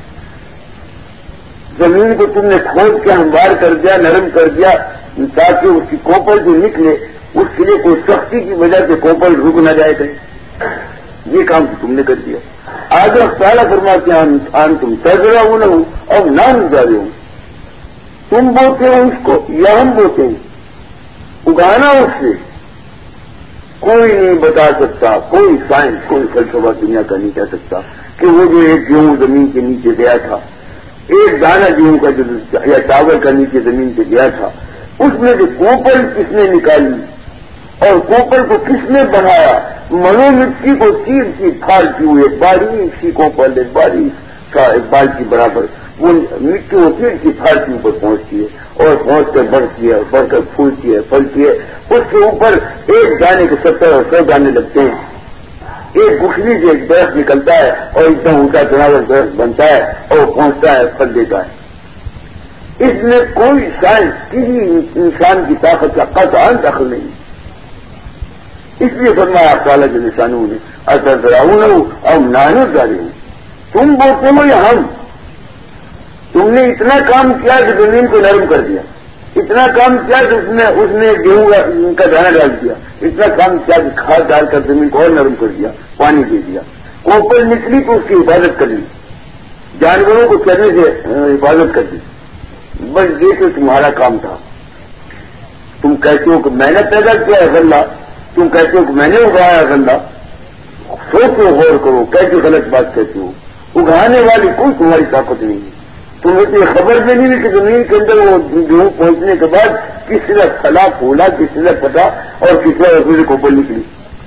Speaker 2: زمین کو تم نے کھود کے ہموار کر دیا، نرم کر دیا، تاکہ اس کی کوپل جو نکلے اس کے لیے کوئی سختی کی وجہ سے کوپل رک نہ جائے گئے. یہ کام تو تم نے کر دیا. آج پہلا فرماتے ہیں آن تم تجرا ہوں نہ ہوں اور نام گزارے ہوں. تم بولتے ہو اس کو یا ہم بولتے ہیں؟ اگانا اس سے کوئی نہیں بتا سکتا، کوئی سائنس کوئی فلسفہ دنیا کا نہیں کہہ سکتا کہ وہ جو ایک گیہوں زمین کے نیچے گیا تھا، ایک دانہ گیہوں کا جو یا چاول کا نیچے زمین پہ گیا تھا، اس میں جو کوپل کس نے نکالی اور کوپل کو کس نے بنایا، منو مٹی کو چیر کی پھاڑتی ہوئے باریک سی کوپل، ایک باریک کا ایک بال کی برابر وہ مٹی کو چیر کی پھاڑتی اوپر پہنچتی ہے اور پہنچ کر بڑھتی ہے، بڑھ کر پھولتی ہے، پھلتی ہے. اس کے اوپر ایک دانے کے ستر اور سو دانے لگتے ہیں. ایک گٹھلی سے ایک درخت نکلتا ہے اور ایک دم اونچا چناور درخت بنتا ہے اور وہ پہنچتا ہے، پھل دیتا ہے. اس میں کوئی سائنس کسی انسان کی طاقت کا قطعاً دخل نہیں. اس لیے فرمایا تعالیٰ کے نشانوں نے اثر دراؤں نہ ہوں اور نانو جاری ہوں. تم بولتے ہو یا ہم؟ تم نے اتنا کام کیا کہ زمین کو نرم کر دیا، اتنا کام کیا کہ اس نے اس نے گیہوں کا دانہ ڈال دیا، اتنا کام کیا کہ کھاد ڈال کر زمین کو اور نرم کر دیا، پانی دے دیا. کوپل نکلی تو اس کی حفاظت کر لی، جانوروں کو چرنے سے حفاظت کر دی. بس یہ تو تمہارا کام تھا. تم کہتے ہو کہ میں نے پیدا کیا ہے غلہ، تم کہتے ہو کہ میں نے اگایا ہے غلہ. سوچو غور کرو کیسی غلط بات کہتے ہو. اگانے والی کوئی تمہاری طاقت نہیں ہے. تمہیں تو یہ خبر بھی نہیں کہ زمین کے اندر وہ گیہوں پہنچنے کے بعد کس طرح پھلا پھولا، کس طرح پھٹا اور کس طرح اس میں کوپل نکلی.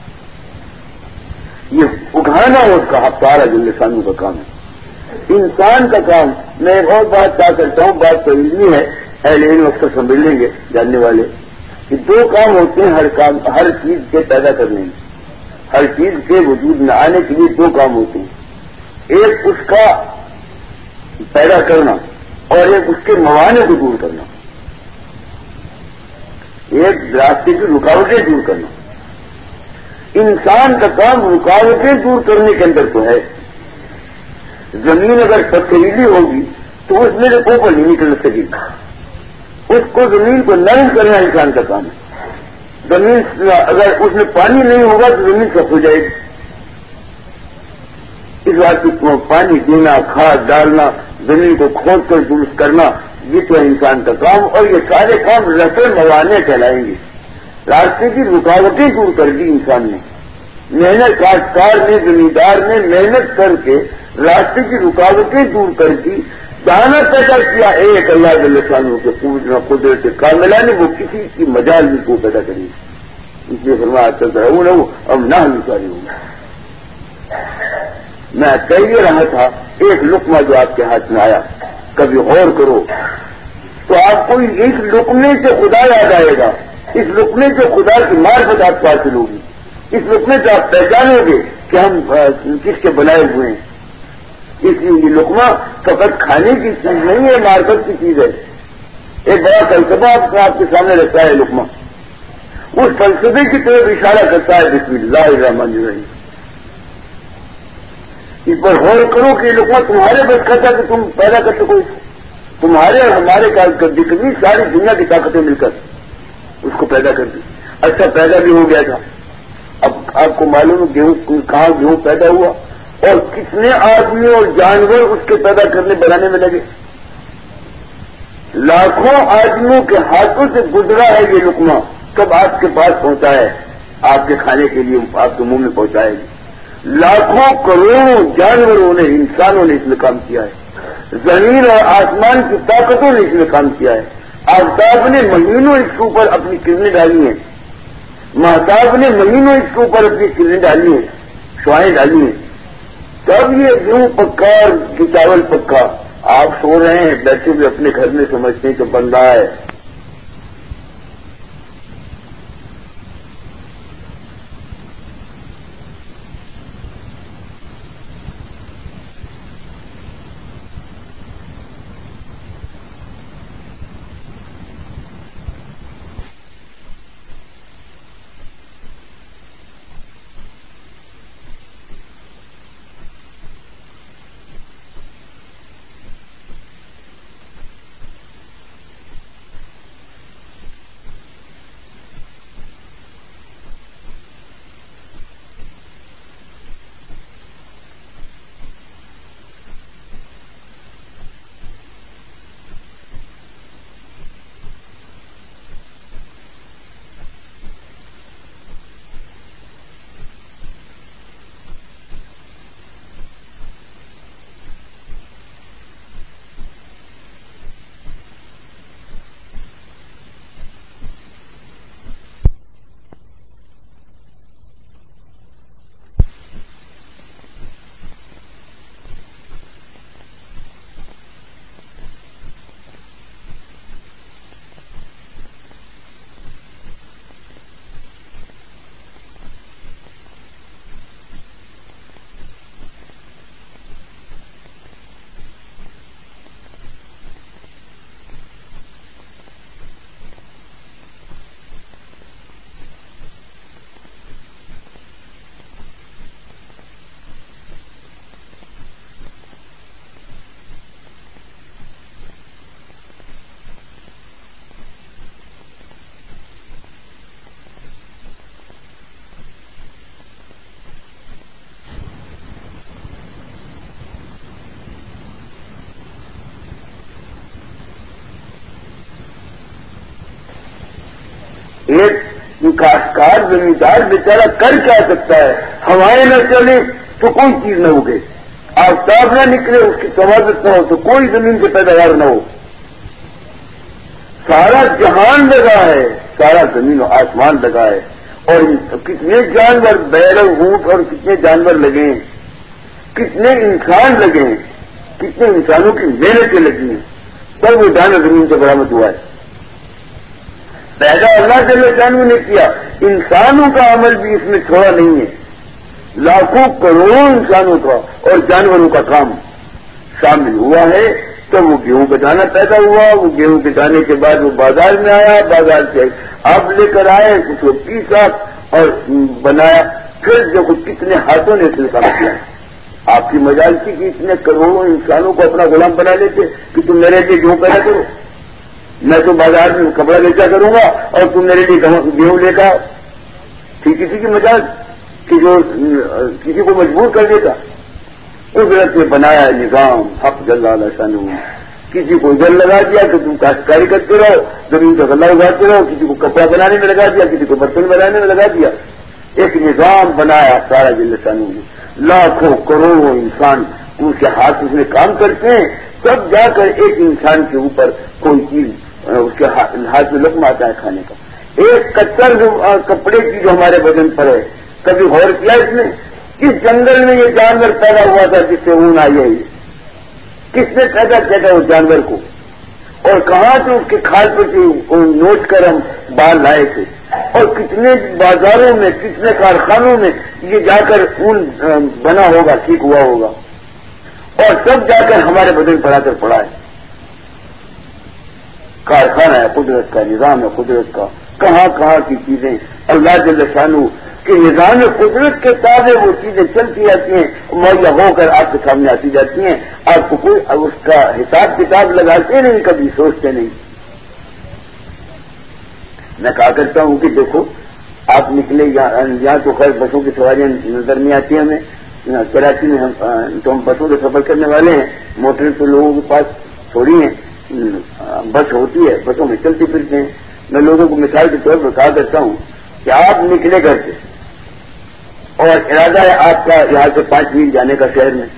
Speaker 2: یہ اگانا اس کا ہفتارا جو لسانوں کا کام ہے. انسان کا کام، میں ایک اور بات کیا کرتا ہوں، بات تو علمی ہے، اہل علم اکثر سمجھ لیں گے جاننے والے، کہ دو کام ہوتے ہیں ہر کام ہر چیز کے پیدا کرنے میں، ہر چیز کے وجود میں آنے کے لیے دو کام ہوتے ہیں. ایک اس کا پیدا کرنا اور ایک اس کے موانع کو دور کرنا، ایک راستے کی رکاوٹیں دور کرنا. انسان کا کام رکاوٹیں دور کرنے کے اندر تو ہے. زمین اگر پتھریلی ہوگی تو اس میں سے کوپل نہیں نکل سکے گی. اس کو زمین کو نرم کرنا انسان کا کام ہے. زمین اگر اس میں پانی نہیں ہوگا تو زمین سخت ہو جائے گی. اس بات کو پانی دینا، کھاد ڈالنا، زمین کو کھود کر درست کرنا، یہ تو ہے انسان کا کام. اور یہ سارے کام رسل موانع کہلائیں گے. راستے کی رکاوٹیں دور کر دی انسان نے. محنت کاشتکار نے، زمیندار نے محنت کر کے راستے کی رکاوٹیں دور کر دی. دانا پیدا کیا ایک اللہ کے لسانوں کے پوجنا قدرت کاملہ نے، وہ کسی کی مجال بھی کو پیدا کری. اس لیے فرمایا چلتا ہوں نہ اب نہ نکالی ہوں. میں کہہ یہ رہا تھا ایک لقمہ جو آپ کے ہاتھ میں آیا، کبھی غور کرو تو آپ کو اس لقمے سے خدا یاد آئے گا. اس لقمے سے خدا کی معرفت آپ کو حاصل ہوگی. اس لقمے سے آپ پہچانو گے کہ ہم کس کے بنائے ہوئے ہیں. اس لیے یہ لقمہ فقط کھانے کی چیز نہیں ہے، معرفت کی چیز ہے. ایک بڑا فلسفہ آپ آپ کے سامنے رکھتا ہے لقمہ. اس فلسفے کی طرف اشارہ کرتا ہے بسم اللہ الرحمن الرحیم. اس پر غور کرو کہ یہ لقمہ تمہارے بس کا تھا کہ تم پیدا کر سکو اس کو. تمہارے اور ہمارے جتنی ساری دنیا کی طاقتیں مل کر اس کو پیدا کر دی. اچھا پیدا بھی ہو گیا تھا. اب آپ کو معلوم ہے گیہوں کہاں گیہوں پیدا ہوا اور کتنے آدمی اور جانور اس کے پیدا کرنے بنانے میں لگے. لاکھوں آدمیوں کے ہاتھوں سے گزرا ہے یہ لقمہ، کب آپ کے پاس پہنچا ہے، آپ کے کھانے کے لیے آپ کے منہ میں پہنچائے گی. لاکھوں کروڑوں جانوروں نے، انسانوں نے اس میں کام کیا ہے. زمین اور آسمان کی طاقتوں نے اس میں کام کیا ہے. آفتاب نے مہینوں اس کے اوپر اپنی کرنیں ڈالی ہیں، مہتاب نے مہینوں اس کے اوپر اپنی کرنیں ڈالی ہیں، شعائیں ڈالی ہیں. تب یہ گیہوں پکا اور چاول پکا. آپ سو رہے ہیں بیٹھے ہوئے اپنے گھر میں سمجھتے ہیں کہ بن رہا ہے. ایک کاشتکار زمیندار بیچارہ کر کیا سکتا ہے؟ ہوائیں نہ چلے تو کوئی چیز نہ اگے، آفتاب نہ نکلے اس کی توازن نہ ہو تو کوئی زمین کی پیداوار نہ ہو. سارا جہان لگا ہے، سارا زمین و آسمان لگا ہے، اور کتنے جانور بیل اور اونٹ اور کتنے جانور لگے ہیں، کتنے انسان لگے ہیں، کتنے انسانوں کی محنتیں لگی ہیں، تب وہ دانا زمین سے برآمد ہوا ہے. پیدا اللہ جل شانہ نے کیا. انسانوں کا عمل بھی اس میں چھوڑا نہیں ہے. لاکھوں کروڑوں انسانوں کا اور جانوروں کا کام شامل ہوا ہے. تو وہ گیہوں کا دانا پیدا ہوا، وہ گیہوں کے دانے کے بعد وہ بازار میں آیا، بازار سے آپ لے کر آئے، کچھ وہ پیسا اور بنایا. پھر دیکھو کتنے ہاتھوں نے اس میں کام کیا. آپ کی مجال تھی کہ اتنے کروڑوں انسانوں کو اپنا غلام بنا لیتے کہ تم میرے لیے گیہوں پیدا کرو، میں تو بازار میں کپڑا بیچا کروں گا اور تم میرے لیے گیہوں لے کر. تھی کسی کی مجال کہ جو کسی کو مجبور کر دیتا. قدرت نے بنایا نظام، حق جل شانہ. کسی کو ادھر لگا دیا کہ تم کاشتکاری کرتے رہو، زمین سے غلہ اگاتے رہو، کسی کو کپڑا بنانے میں لگا دیا، کسی کو برتن بنانے میں لگا دیا. ایک نظام بنایا سارا جل شانہ نے. لاکھوں کروڑوں انسان ان کے ہاتھ اس میں کام کرتے ہیں، تب جا کر ایک انسان کے اوپر کوئی چیز اس کے ہاتھ میں لقمہ آتا ہے کھانے کا. ایک کچر کپڑے کی جو ہمارے بدن پر ہے، کبھی غور کیا اس میں؟ کس جنگل میں یہ جانور پیدا ہوا تھا جس سے اون آئی ہے؟ کس نے پیدا کیا تھا اس جانور کو؟ اور کہاں سے اس کے کھال پر نوچ کر ہم بال لائے تھے؟ اور کتنے بازاروں میں، کتنے کارخانوں میں یہ جا کر اون بنا ہوگا، ٹھیک ہوا ہوگا، اور تب جا کر ہمارے بدن پر آ کر پڑا ہے. کارخانہ ہے قدرت کا، نظام ہے قدرت کا. کہاں کہاں کی چیزیں اللہ جل شانہ کہ نظام قدرت کے تابع وہ چیزیں چلتی رہتی ہیں، مہیا ہو کر آپ کے سامنے آتی جاتی ہیں، آپ کو کوئی اس کا حساب کتاب لگاتے نہیں، کبھی سوچتے نہیں۔ میں کہا کرتا ہوں کہ دیکھو آپ نکلے یہاں تو خیر بسوں کی سواریاں نظر نہیں آتی ہمیں، کراچی میں ہم تو ہم بسوں کے سفر کرنے والے ہیں، موٹر تو لوگوں کے پاس تھوڑی ہیں، بس ہوتی ہے، بسوں میں چلتے پھرتے ہیں۔ میں لوگوں کو مثال کے طور پر کہا کرتا ہوں کہ آپ نکلے گھر سے اور ارادہ ہے آپ کا یہاں سے پانچ میل جانے کا شہر میں،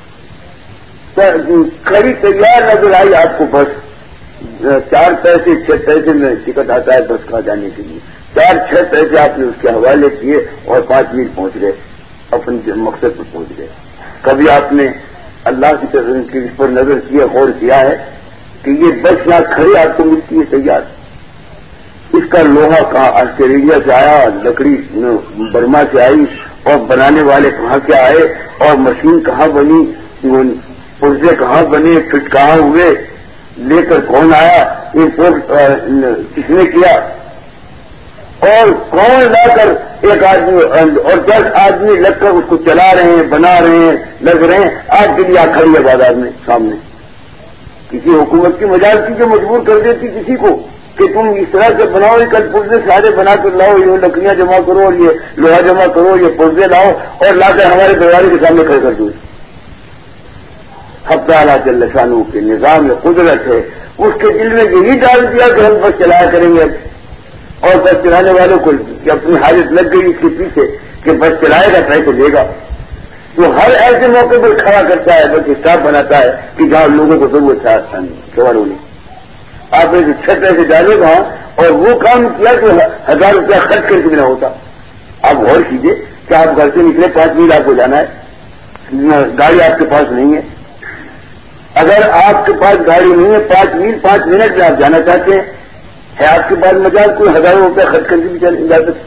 Speaker 2: کھڑی تیار نظر آئی آپ کو بس، چار پیسے چھ پیسے میں ٹکٹ آتا ہے بس کا جانے کے لیے، چار چھ پیسے آپ نے اس کے حوالے کیے اور پانچ میل پہنچ گئے، اپنے مقصد پر پہنچ گئے۔ کبھی آپ نے اللہ کی طرف اس پر نظر کیا، غور کیا ہے کہ یہ بس یہاں کھڑی آپ کو ملتی ہے تیار، اس کا لوہا کہاں آسٹریلیا سے آیا، لکڑی برما سے آئی، اور بنانے والے کہاں سے آئے، اور مشین کہاں بنی، پرزے کہاں بنے، فٹ کہاں ہوئے، لے کر کون آیا، امپورٹ کس نے کیا، اور کون لا کر ایک آدمی اور دس آدمی لگ کر اس کو چلا رہے ہیں، بنا رہے ہیں، لگ رہے ہیں، آپ کے لیے کھڑی ہے بازار میں سامنے۔ کسی حکومت کی مجال کی جو مجبور کر دیتی کسی کو کہ تم اس طرح سے بناؤ، یہ کل پرزے سارے بنا کر لاؤ، یہ لکڑیاں جمع کرو اور یہ لوہا جمع کرو، یہ پرزے لاؤ اور لا کر ہمارے دروازے کے سامنے کھڑے کر دو۔ حق تعالیٰ جل شانہ کے نظام قدرت ہے، اس کے دل میں یہی ڈال دیا کہ ہم بس چلایا کریں گے، اور بس چلانے والوں کو اپنی حالت لگ گئی اس کے پیچھے کہ بس چلائے گا پیسے دے گا، تو ہر ایسے موقع پر کھڑا کرتا ہے، بس اسٹاف بناتا ہے کہ جہاں لوگوں کو ضرورت ہے سوار ہونے۔ آپ نے چھ پیسے ڈالے گا اور وہ کام کیا جو ہزار روپیہ خرچ کر کے بنا ہوتا۔ آپ غور کیجئے کہ آپ گھر سے نکلے، پانچ میل آپ کو جانا ہے، گاڑی آپ کے پاس نہیں ہے، اگر آپ کے پاس گاڑی نہیں ہے، پانچ میل پانچ منٹ میں آپ جانا چاہتے ہیں، ہے آپ کے پاس مجال کوئی ہزاروں روپیہ خرچ کر کے بھی جا سکتے؟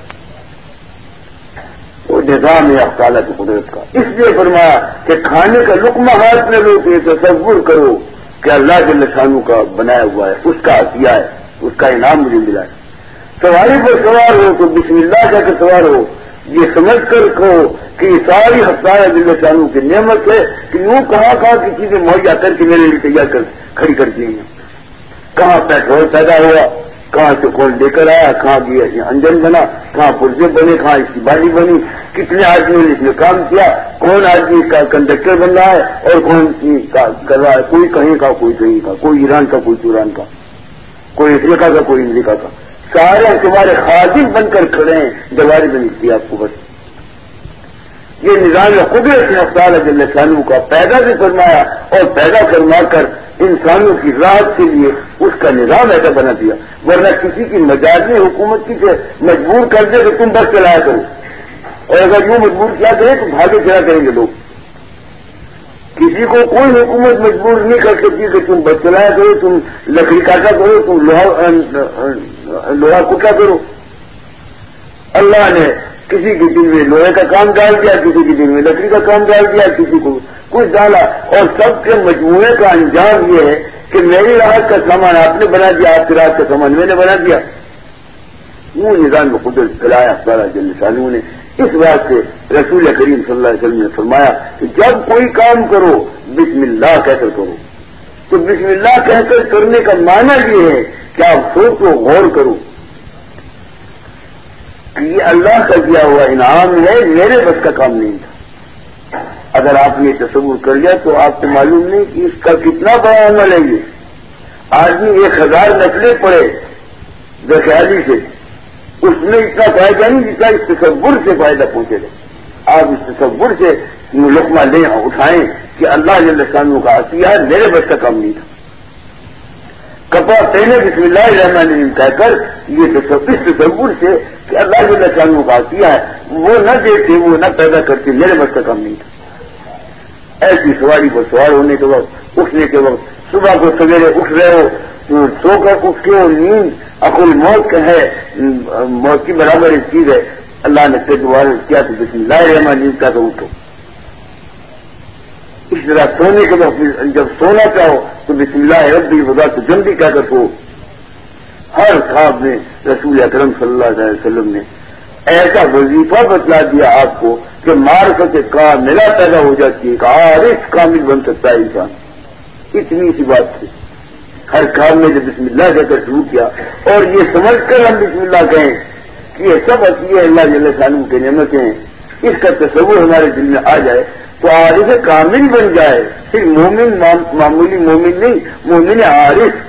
Speaker 2: وہ نظام ہے اللہ تعالیٰ کی قدرت کا۔ اس لیے فرمایا کہ کھانے کا لقمہ ہاتھ میں لو کہ تصور کرو کہ اللہ جل شانہ کا بنایا ہوا ہے، اس کا عطیہ ہے، اس کا انعام مجھے ملا ہے۔ سواری پر سوار ہو تو بسم اللہ کہہ کر سوار ہو، یہ سمجھ کر کہو کہ یہ ساری حق تعالیٰ جل شانہ کی نعمت ہے کہ یوں کہاں کہاں کی چیزیں مہیا کر کے میرے لیے تیار کر کھڑی کر دی ہیں۔ کہاں پیٹرول پیدا ہوا، کہاں سے کون لے کر آیا، کہاں یہ انجن بنا، کہاں پرزے بنے، کہاں اس کی باڈی بنی، کتنے آدمیوں نے اس میں کام کیا، کون آدمی کا کنڈکٹر بن رہا ہے اور کون کر رہا ہے، کوئی کہیں کا کوئی کہیں کا، کوئی ایران کا کوئی توران کا، کوئی افریقہ کا کوئی امریکہ کا، سارے تمہارے خادم بن کر کھڑے ہیں، دیواری بنی تھی آپ کو بس۔ یہ نظام قدرت نے تعالیٰ جل شانہ کا پیدا بھی فرمایا اور پیدا فرما کر انسانوں کی راحت کے لیے اس کا نظام ایسا بنا دیا، ورنہ کسی کی مجازی حکومت کی کہ مجبور کر دے کہ تم بس چلایا کرو، اور اگر یوں مجبور کیا کرے تو بھاگے چلا کریں گے لوگ۔ کسی کو کوئی حکومت مجبور نہیں کر سکتی کہ تم بس چلایا کرو، تم لکڑی کاٹا کرو، تم لوہا لوہا کٹا کرو۔ اللہ نے کسی کے دل میں لوہے کا کام ڈال دیا، کسی کے دل میں لکڑی کا کام ڈال دیا، کسی کو کچھ ڈالا، اور سب کے مجموعے کا انجام یہ ہے کہ میری راحت کا سامان آپ نے بنا دیا، آپ کی راحت کا سامان میں نے بنا دیا۔ وہ نظام میں قدرت چلایا تعالیٰ جل شانہ نے۔ اس بات سے رسول کریم صلی اللہ علیہ وسلم نے فرمایا کہ جب کوئی کام کرو بسم اللہ کہہ کر کرو، تو بسم اللہ کہہ کر کرنے کا معنی یہ ہے کہ آپ سوچو، غور کرو کہ یہ اللہ کا دیا ہوا انعام ہے، میرے بس کا کام نہیں تھا۔ اگر آپ نے تصور کر لیا تو آپ کو معلوم نہیں کہ اس کا کتنا بڑا عمل ہے۔ یہ آدمی ایک ہزار نسلیں پڑے بخیالی سے، اس میں اتنا فائدہ نہیں جتنا اس تصور سے فائدہ پہنچے گا۔ آپ اس تصور سے لقمہ لیں اٹھائیں کہ اللہ جل شانہ کا عطیہ ہے، میرے بس کا کام نہیں تھا۔ کپڑا پہنے بسم اللہ الرحمن الرحیم کہہ کر یہ اس تصور سے کہ اللہ جل شانہ کا عطیہ ہے، وہ نہ دیتے، وہ نہ پیدا کرتے، میرے بس کا کام نہیں تھا۔ ایسی سواری پر سوار ہونے کے وقت، اٹھنے کے وقت، صبح کو سویرے اٹھ رہے ہو، سو کر اٹھ کے ہو، نیند عقل موت کا ہے، موت کی برابر ایک چیز ہے، اللہ نے پھر دوبارہ کیا تو بسم اللہ الرحمن الرحیم کا تو اٹھو۔ اس طرح سونے کے وقت جب سونا چاہو تو بسم اللہ ربی وضع تو جلدی کہہ کر سو۔ ہر خواب میں رسول اکرم صلی اللہ علیہ وسلم نے ایسا وظیفہ بتلا دیا آپ کو کہ معرفت کاملہ پیدا ہو جاتی ہے کہ عارف کامل بن سکتا ہے انسان. اتنی سی بات تھی. ہر کام میں جب بسم اللہ کہہ کر شروع کیا اور یہ سمجھ کر ہم بسم اللہ کہیں کہ یہ سب عطیہ اللہ جل شانہ کی نعمتیں ہیں، اس کا تصور ہمارے دل میں آ جائے تو عارف کامل بن جائے. پھر مومن معمولی مومن نہیں، مومن عارف.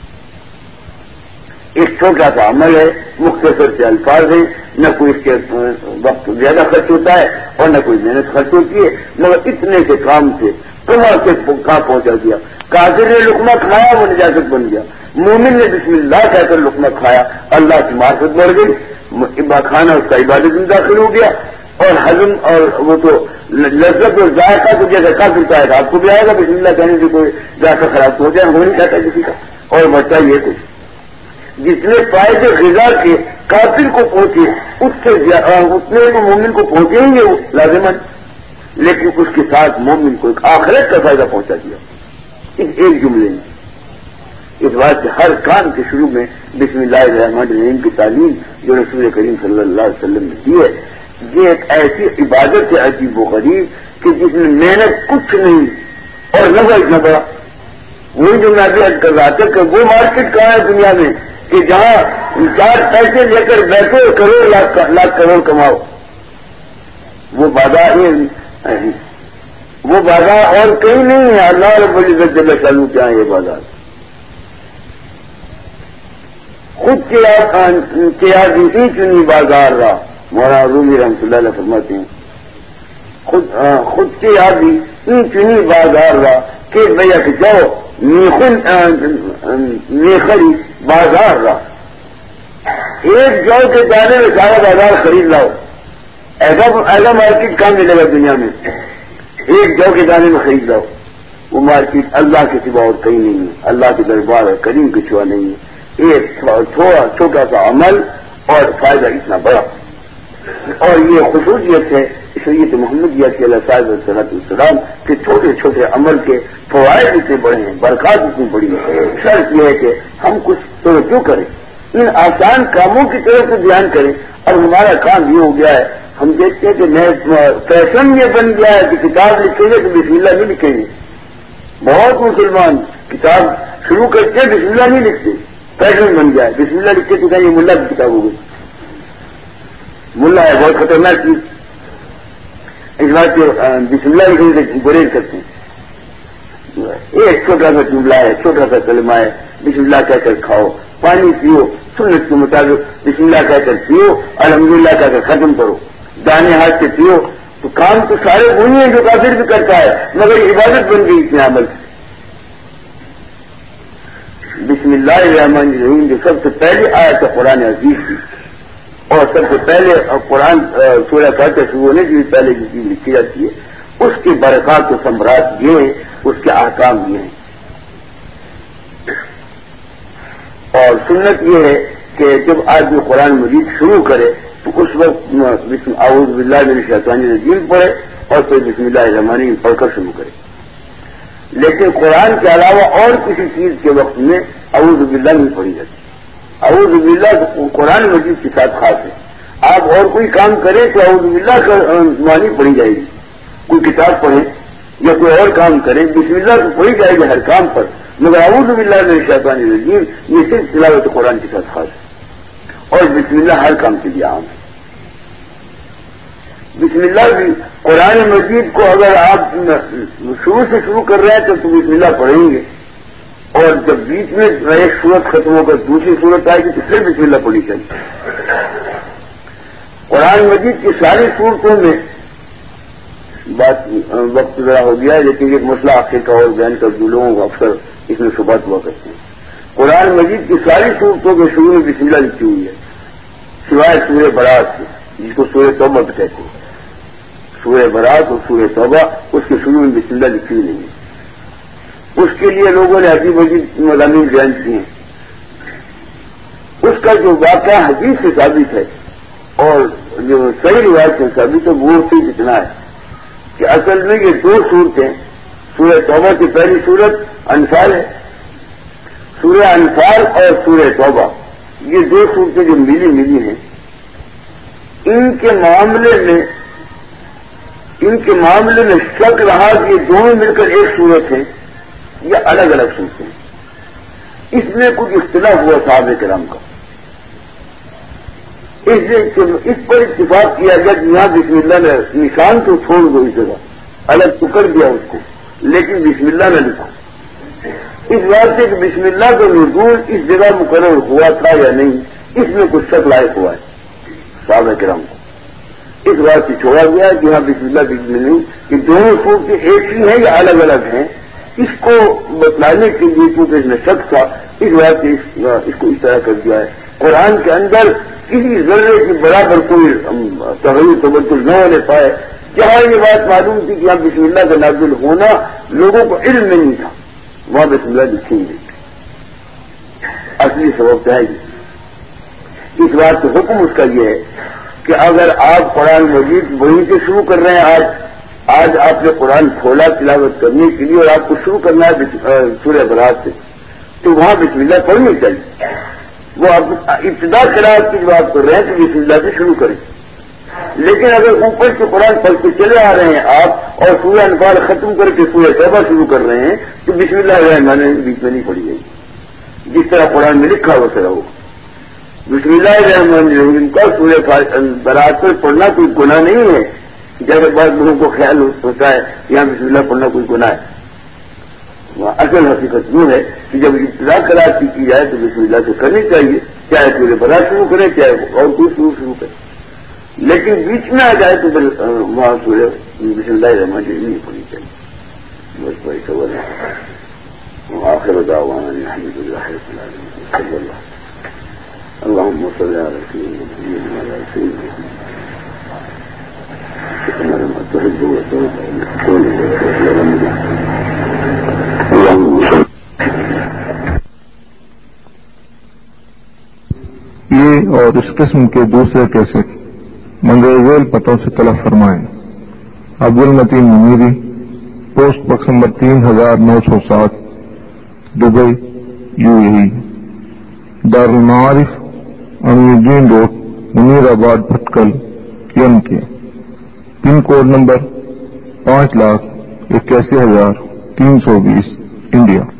Speaker 2: ایک چھوٹا سا عمل ہے، مختصر سے الفاظ ہیں، نہ کوئی اس کے وقت زیادہ خرچ ہوتا ہے اور نہ کوئی محنت خرچ ہوتی ہے، مگر اتنے سے کام سے کمر سے کہاں پہنچا دیا. کافر نے لقمہ کھایا وہ نجاست بن گیا، مومن نے بسم اللہ کہہ کر لقمہ کھایا اللہ کی معرفت بڑھ گئی، کھانا اس کا عبادت میں داخل ہو گیا. اور ہضم اور وہ تو لذت اور ذائقہ تو جیسے کافر کا ہے آپ کو بھی آئے گا بسم اللہ کہنے سے کوئی ذائقہ خراب تو ہو جائے، ہو نہیں چاہتا کسی کا. اور بچہ یہ کچھ جتنے فائدے غذا کے کافر کو پہنچے اس سے اتنے کو مومن کو پہنچے ہی وہ لازمن، لیکن اس کے ساتھ مومن کو ایک آخرت کا فائدہ پہنچا دیا اس ایک جملے میں. اس بات سے ہر کام کے شروع میں بسم اللہ الرحمن الرحیم کی تعلیم جو رسول کریم صلی اللہ علیہ وسلم نے دی ہے، یہ ایک ایسی عبادت ہے عجیب و غریب کہ جس میں محنت کچھ نہیں اور نفع اتنا بڑا. وہی جو میں ابھی عرض کر رہا تھا کہ وہ مارکیٹ کہاں ہے دنیا میں کہ جہاں چار پیسے لے کر بیٹھو کروڑ لاکھ لاکھ کروڑ کماؤ. وہ بازار وہ بازار اور کہیں نہیں ہے. اللہ رب العزت جل شانہ کیا ہے یہ بازار. خود کے یاد اسی چنی بازار رہا. مولانا رومی رحمۃ اللہ علیہ فرماتے ہیں خود خود کے یاد ہی چنی بازار رہا کہ بیک جاؤ میخری بازار رہا. ایک جو کے دانے میں سارا بازار خرید لاؤ. ایسا ایسا مارکیٹ کہاں ملے گا دنیا میں؟ ایک جو کے دانے میں خرید لاؤ. وہ مارکیٹ اللہ کے سوا اور کہیں نہیں ہے، اللہ کے دربار کریم کے سوا نہیں ہے. ایک تھوڑا چھوٹا سا عمل اور فائدہ اتنا بڑا. اور یہ خصوصیت ہے شریعت محمدیہ کے علیہ صاحب السلام کے چھوٹے چھوٹے عمل کے فوائد اتنے بڑے ہیں، برکات اتنی بڑی ہے. شرط یہ ہے کہ ہم کچھ توجہ کریں، ان آسان کاموں کی طرف سے دھیان کریں. اور ہمارا کام یہ ہو گیا ہے، ہم دیکھتے ہیں کہ نئے فیشن یہ بن گیا ہے کہ کتاب لکھیں گے تو بسم اللہ نہیں لکھیں گے. بہت مسلمان کتاب شروع کرتے بسم اللہ نہیں لکھتے، فیشن بن گیا ہے. بسم اللہ لکھتے تو کہیں یہ ملا کی کتاب ہو گئی. ملا ہے بہت خطرناک چیز. اس بات سے بسم اللہ لکھنے سے گریز کرتے ہیں. ایک چھوٹا سا جملہ ہے، چھوٹا سا کلمہ ہے، بسم اللہ کہہ کر کھاؤ، پانی پیو سنت کے مطابق بسم اللہ کہہ کر پیو، الحمدللہ کہہ کر ختم کرو. دانے ہاتھ سے پیو تو کام تو سارے وہی ہیں جو کافر بھی کرتا ہے، مگر عبادت بن گئی اتنے عمل. بسم اللہ الرحمن الرحیم جو سب سے پہلے آیت قرآن عزیز تھی اور سب سے پہلے قرآن سورہ فاتحہ شروع ہونے سے پہلے جو چیز لکھی جاتی ہے اس کی برکات و ثمرات یہ ہیں، اس کے احکام یہ ہیں. اور سنت یہ ہے کہ جب آدمی قرآن مجید شروع کرے تو اس وقت بسم اعوذ باللہ من الشیطان الرجیم پڑھے اور پھر بسم اللہ الرحمن الرحیم پڑھ کر شروع کرے. لیکن قرآن کے علاوہ اور کسی چیز کے وقت میں اعوذ باللہ نہیں پڑھی جاتی. اعوذ باللہ قرآن مجید کے ساتھ خاص ہے. آپ اور کوئی کام کریں تو اعوذ باللہ کا معنی پڑھی جائے گی. کوئی کتاب پڑھیں یا کوئی اور کام کریں بسم اللہ تو پڑھی جائے گی ہر کام پر، مگر اعوذ باللہ من الشیطان الرجیم یہ صرف تلاوت قرآن کے ساتھ خاص ہے. اور بسم اللہ ہر کام کے لیے عام ہے. بسم اللہ بھی قرآن مجید کو اگر آپ شروع سے شروع کر رہے ہیں تو بسم اللہ پڑھیں گے، اور جب بیچ میں ایک صورت ختم ہو کر دوسری صورت آئے گی تو پھر بسم اللہ پڑھنی چاہیے. قرآن مجید کی ساری صورتوں میں بات وقت ذرا ہو گیا ہے، لیکن ایک مسئلہ آخر کا اور بیان کر دو، لوگوں کو اکثر اس میں شبہات ہوا کرتے ہیں. قرآن مجید کی ساری صورتوں کے شروع میں بسم اللہ لکھی ہوئی ہے سوائے سورہ برات سے جس کو سورہ توبہ بھی کہتے ہیں. سورہ برات اور سورہ توبہ اس کے شروع میں بسم اللہ لکھی ہوئی نہیں ہے. اس کے لیے لوگوں نے عجیب عجیب مضامین بیان کیے ہیں. اس کا جو واقعہ حدیث سے ثابت ہے اور جو صحیح روایت سے ثابت ہے وہ صرف اتنا ہے کہ اصل میں یہ دو صورتیں، سورہ توبہ کی پہلی صورت انفال ہے، سورہ انفال اور سورہ توبہ یہ دو صورتیں جو ملی ملی ہیں ان کے معاملے میں ان کے معاملے میں شک رہا کہ یہ دونوں مل کر ایک صورت ہے یا الگ الگ صورتیں ہیں، اس میں کچھ اختلاف ہوا صحابہ کرام کا. اس پر اتفاق کیا گیا کہ یہاں بسم اللہ نے نشان تو چھوڑ دو، اس جگہ الگ تو کر دیا اس کو، لیکن بسم اللہ نہ لکھا. اس بات سے کہ بسم اللہ کا نزول اس جگہ مقرر ہوا تھا یا نہیں، اس میں کچھ شک لائق ہوا ہے صحابہ کرام کو. اس بات سے چھوڑا گیا کہ یہاں بسم اللہ بسم نہیں کہ دونوں صورتیں ایک ہی ہیں یا الگ الگ ہیں، اس کو بتلانے کے لیے کیونکہ اس میں شک تھا، اس بات سے اس کو اس طرح کر دیا ہے. قرآن کے اندر کسی ذرے کی برابر کوئی تغیر تبدل نہ ہونے پائے. جہاں یہ بات معلوم تھی کہ یہاں بسم اللہ کا نازل ہونا لوگوں کو علم میں نہیں تھا، وہاں بسم اللہ لکھیں گے. اصلی سبب کیا ہے؟ اس بات کا حکم اس کا یہ ہے کہ اگر آپ قرآن مجید وہیں سے شروع کر رہے ہیں، آج آج آپ نے قرآن کھولا تلاوت کرنے کے لیے اور آپ کو شروع کرنا ہے سورہ برات سے، تو وہاں بسم اللہ پڑھنی چاہیے. وہ آپ ابتدا قرات کی جو بات کر رہے ہیں تو بسم اللہ سے شروع کریں. لیکن اگر اوپر سے قرآن پڑھ کے چلے آ رہے ہیں آپ اور سورہ انفال ختم کر کے سورہ توبہ شروع کر رہے ہیں تو بسم اللہ الرحمن الرحیم بیچ میں نہیں پڑھی جائے گی، جس طرح قرآن میں لکھا ہو طرح ہو. بسم اللہ الرحمن الرحیم کا سورہ برات پر پڑھنا کوئی گناہ نہیں ہے. جب بعض لوگوں کو خیال ہوتا ہے یہاں بسم اللہ پڑھنا کوئی گناہ ہے. اصل حقیقت یہ ہے کہ جب ابتدا قرات کی جائے تو بسم اللہ سے کرنی چاہیے، چاہے سورہ برات شروع کریں چاہے اور کوئی شروع شروع کریں. لیکن بیچ میں آ جائے تو وہاں سورہ بسم اللہ الرحمن الرحیم نہیں پڑھنی چاہیے. بس بھائی خبر ہے. آخر دعوانا الحمد للہ رب العالمین صلی اللہ اللهم صل على سيدنا محمد وعلى سيدنا محمد تحب
Speaker 3: یہ اور اس قسم کے دوسرے کیسٹ منگل پتوں سے طلب فرمائیں. Abdul Mateen Muneeri, post box number تین ہزار نو سو سات، Dubai, you a E. دارالمعارف Amir Uddin road, Munir آباد، بھٹکل، یم کے. پن کوڈ نمبر پانچ لاکھ اکیاسی ہزار تین سو بیس، انڈیا.